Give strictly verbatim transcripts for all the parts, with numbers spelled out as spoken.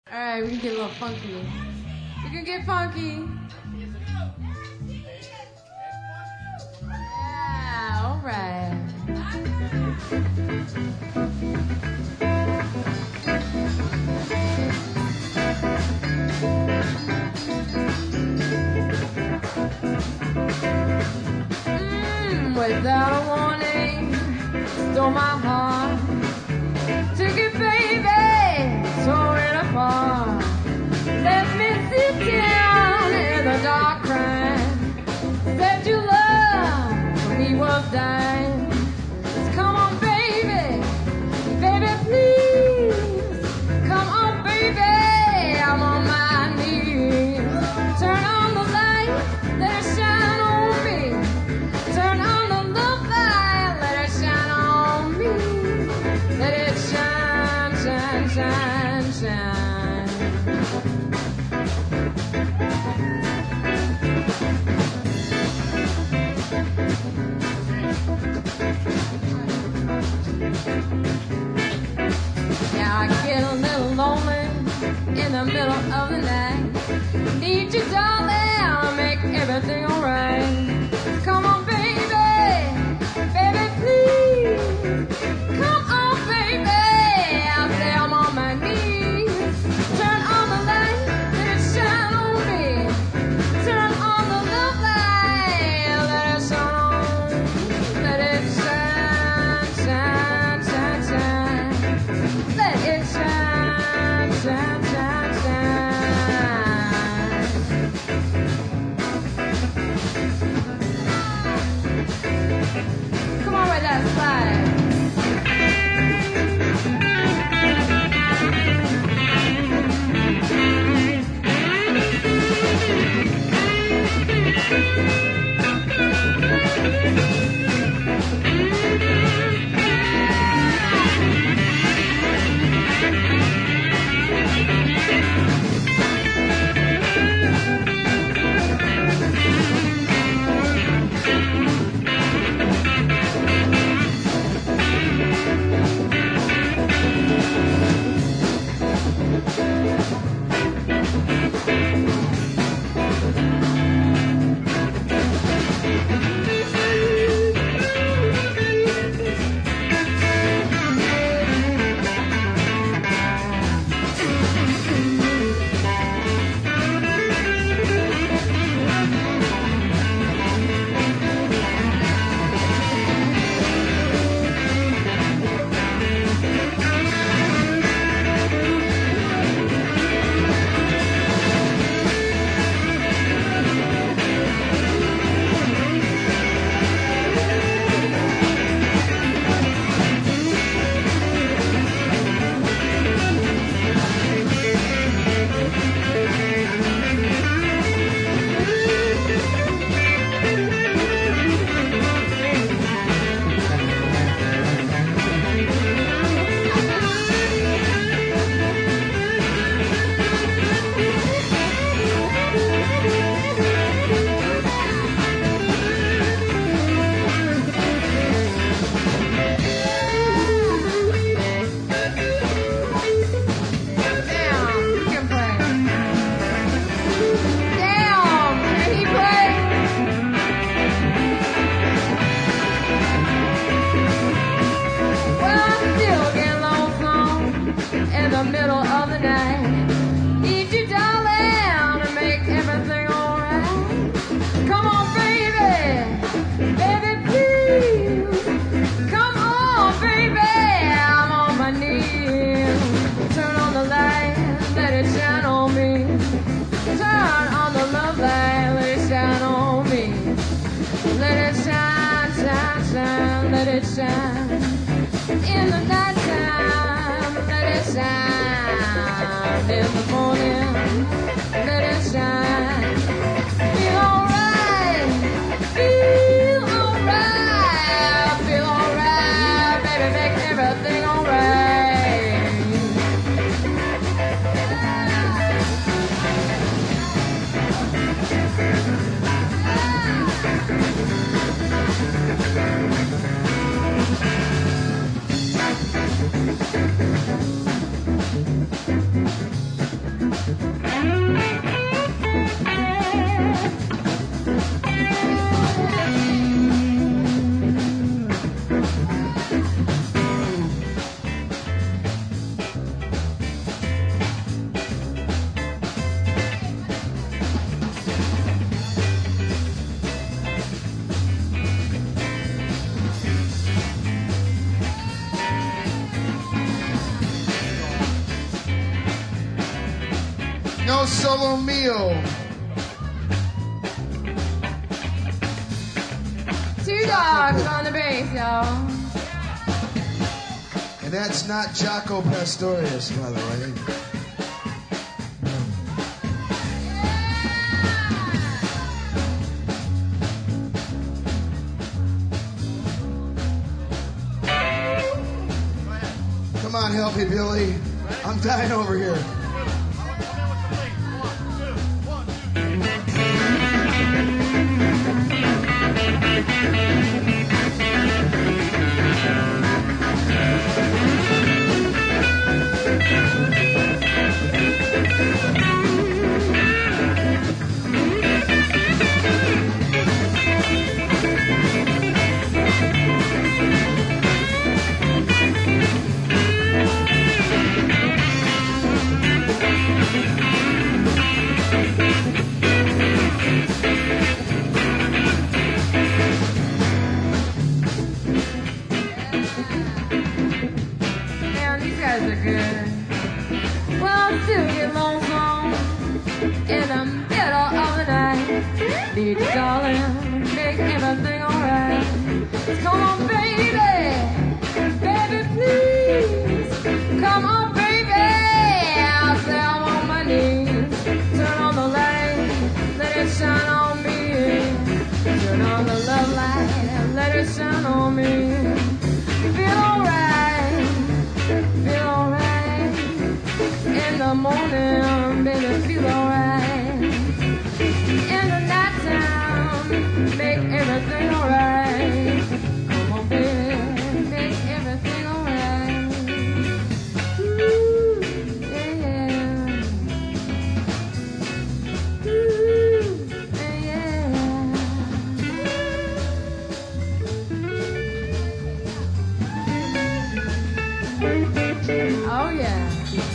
All right, we can get a little funky. We can get funky. Yeah, all right. Mm, without a warning, stole my heart. Took it, baby, tore it apart. Left me sit down in the dark crying. Said your love for me was dying. Just come on, baby, baby, please. Come on, baby, I'm on my knees. Turn on the light, let it shine on me. Turn on the love light, let it shine on me. Let it shine, shine, shine, shine. Now I get a little lonely in the middle of the night. Need you, darling, make everything alright. Come on, baby, baby, please. Come on, baby, I say I'm on my knees. Turn on the light, let it shine on me. Turn on the love light, let it shine on. Let it shine, shine, shine, shine. Let it shine, shine, shine, shine. Come on, right that slide. Let it shine in the nighttime. Let it shine in the morning. Let it shine. Feel alright. Feel alright. Feel alright. Baby, make everything alright. no solo mio. Two dogs on the bass, y'all. And that's not Jaco Pastorius, by the way. Come on, help me, Billy. I'm dying over here. Need you, darling, make everything alright. Come on, baby, baby, please. Come on, baby, I'll say I'm on my knees. Turn on the light, let it shine on me. Turn on the love light, let it shine on me. Feel alright, feel alright. In the morning, baby, feel alright. In the nighttime, make everything alright. Come on, baby, make everything alright. Ooh, yeah, yeah. Ooh, yeah, yeah. Oh, yeah.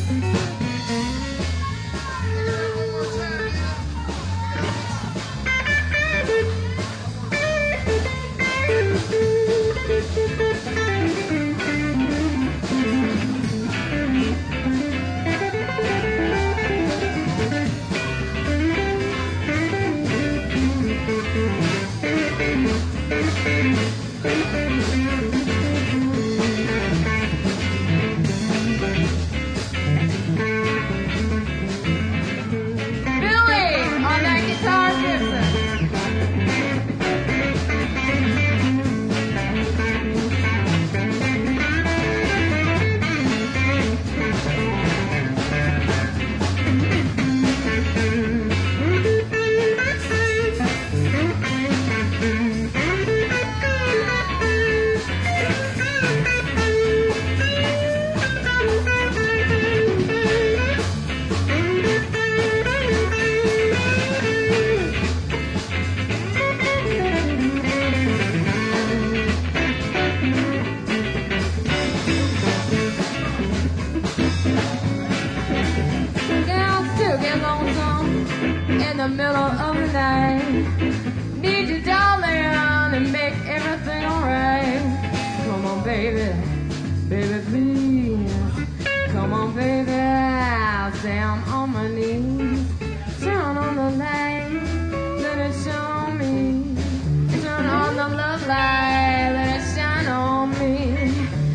In the middle of the night, need you, darling, and make everything alright. Come on, baby, baby, please. Come on, baby, I'll say I'm on my knees. Turn on the light, let it show me. Turn on the love light, let it shine on me.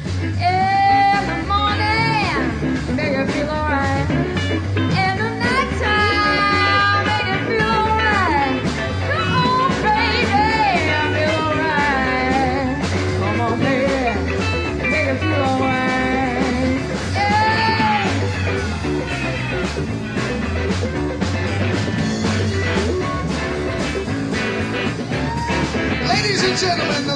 In the morning, make it feel alright. In the nighttime, make it feel alright. Come on, baby, feel alright. Come on, baby, make it feel alright. Yeah. Ladies and gentlemen,